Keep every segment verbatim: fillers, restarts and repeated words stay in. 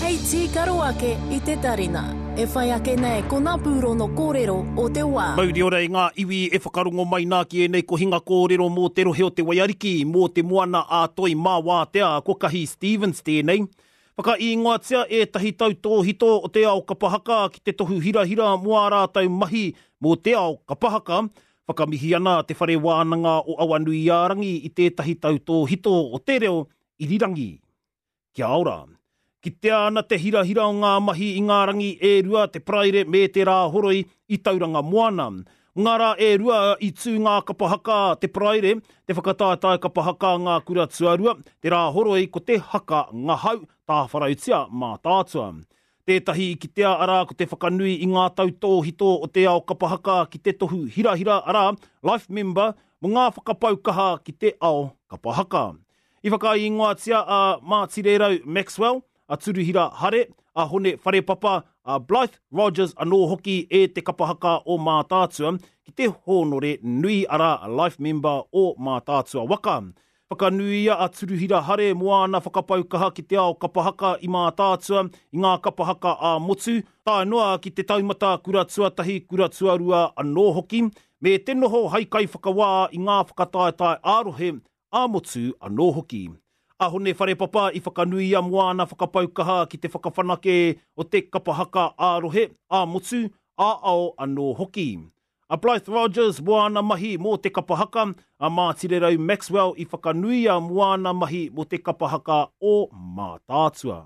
Hei tīkaro ake i te tarina. E whai ake nei ko ngā pūro no kōrero o te wā. Mauri ora i ngā iwi e whakarungo mai nā ki e nei ko hinga kōrero mō te rohe o te waiariki, mō te moana a toi mā wā tea, ko kahi Stevens tēnei. Whaka i ngoatia e tahi tau tō hito o te ao kapahaka ki te tohu hirahira mua rātau mahi mō te ao kapahaka. Whakamihi ana te whare wānanga o Awanui Ārangi i te tahi tau tō hito o te reo irirangi. Kia ora. Ki te ana te hirahira o ngā mahi i ngā rangi e rua te praire me te rāhoroi i tauranga moana. Ngā rā e rua i tū ngā kapahaka te praire, te whakatātai kapahaka ngā kura tuarua, te rāhoroi ko te haka ngahau tā wharautia mā tātua. Tētahi ki te ara ko te whakanui i ngā tau tō hito o te ao kapahaka ki te tohu hirahira ara, life member, mo ngā whakapaukaha ki te ao kapahaka. I whaka i ngoatia a Mātirerau Maxwell, a turuhira hare, a hone whare papa, a Blythe Rogers anō hoki e te kapahaka o mā tātua, ki te honore nui ara a life member o mā tātua waka. Whakanuia a turuhira hare moana whakapaukaha ki te ao kapahaka i mā tātua, i ngā kapahaka a motu, tā noa ki te taumata kura tuatahi kura tuarua anō hoki, me te noho haikai whakawā i ngā whakataetai ārohe a motu anō hoki. A hone whare papa i whakanuia moana whakapaukaha ki te whakawhanake o te kapahaka ārohe, a motu, a ao anō hoki. A Blythe Rogers moana mahi mō te kapahaka, a Mātirerau Maxwell i whakanuia moana mahi mō te kapahaka o mā tātua.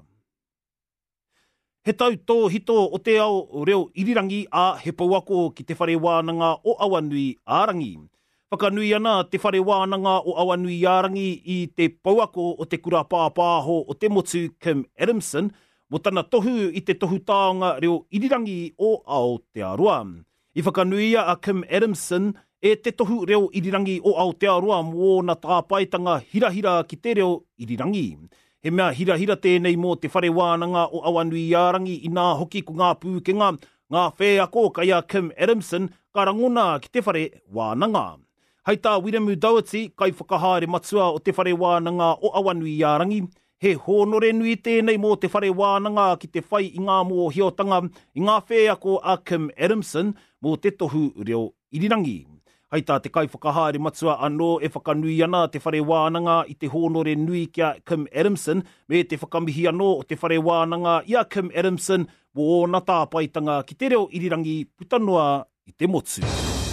He tau tō hito o te ao reo irirangi a he pauako ki te whare wānanga o Awanui Ārangi. Whakanui ana te whare wānanga o Awanui Ārangi i te pauako o te kura pāpāho o te motu Kim Adamson, mo tana tohu i te tohu tāonga reo irirangi o Aotearoa. I whakanuia a Kim Adamson e te tohu reo irirangi o Aotearoa mō na tāpaitanga hirahira ki te reo irirangi. He mea hirahira tēnei mō te whare wānanga o Awanui Ārangi i nā hoki ko ngā pūkenga, ngā whēako kai a Kim Adamson ka rangona ki te whare wānanga. Hei tā Wiremu Doherty, kai whakahaere matua o te whare wānanga o Awanui Ārangi, he honore nui tēnei mō te whare wānanga ki te whai i ngā mōhiotanga i ngā whēako a Kim Adamson mō te tohu reo irirangi. Hei tā te kai whakahaere matua anō e whakanui ana te whare wānanga i te honore nui kia Kim Adamson me te whakamihi anō o te whare wānanga i a Kim Adamson mō na tāpaitanga ki te reo irirangi putanoa i te motu.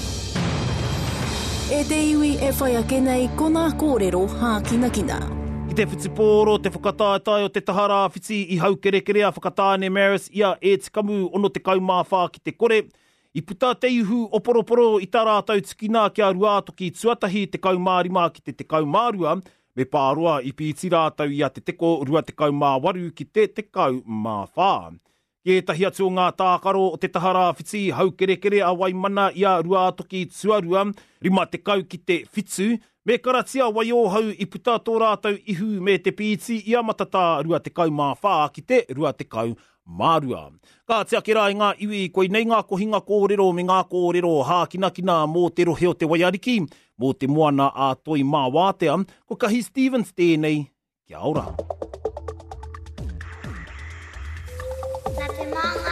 E te iwi e whai ake nei ko ngā kōrero hākinakina. I te whitipōro, te whakataetai o te tahara whiti i hau kerekere a whakatāne Maris ia e te kamu ono te kaumāwha ki te kore. I puta te ihu o poroporo i tā rātau tukina ki a ruātoki tuatahi te kaumārima ki te te kaumārua, me pāroa i pīti rātau i a te teko rua te kaumāwaru ki te te kaumāwha. Ki tahi atu o ngā tākaro o te tahara whiti hau kerekere a waimana i a ruātoki tuarua, rima te kau ki te whitu, me karatia wai o hau i puta tō rātau ihu me te pīti i a matata rua te kau mā whā ki te rua te kau mārua. Ka te ake rā i ngā iwi, koi nei ngā kohinga kōrero me ngā kōrero hākinakina mō te rohe o te waiariki, mō te moana a toi mā wātea, ko kahi Stevens tēnei, kia ora. Nā te manga